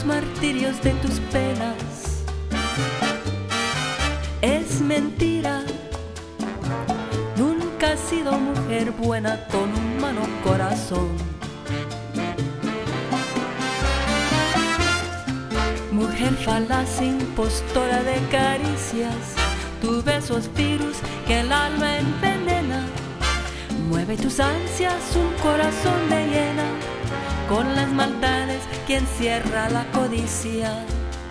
los martirios de tus penas. Es mentira, nunca has sido mujer buena con un humano corazón. Mujer falaz, impostora de caricias, tu beso es virus que el alma envenena. Mueve tus ansias, un corazón de hiena, con las maldades que encierra la codicia.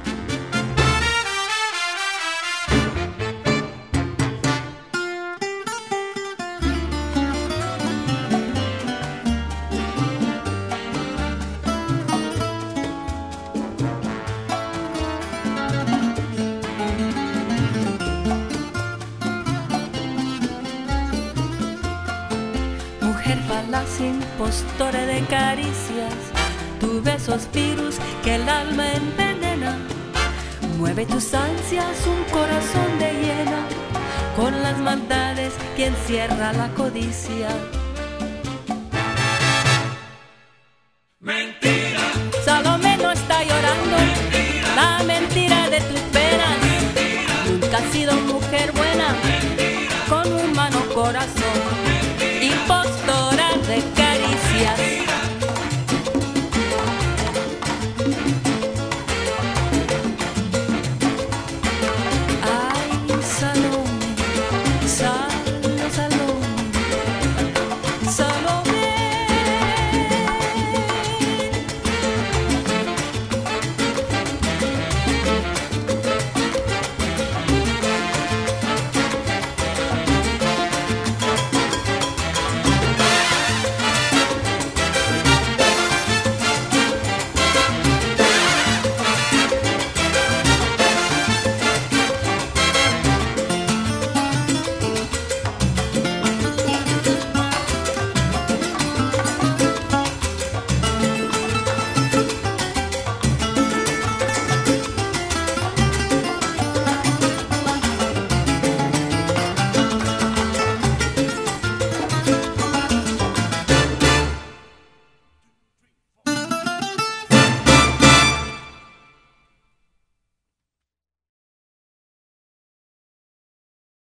Mujer falaz, impostora de caricias, tu beso es virus que el alma envenena. Mueve tus ansias, un corazón de hiena, con las maldades que encierra la codicia. Mentira. Salomé no está llorando, Mentira. la mentira de tus penas. Mentira. Nunca has sido mujer buena, Mentira. con humano corazón, impostora de caricias.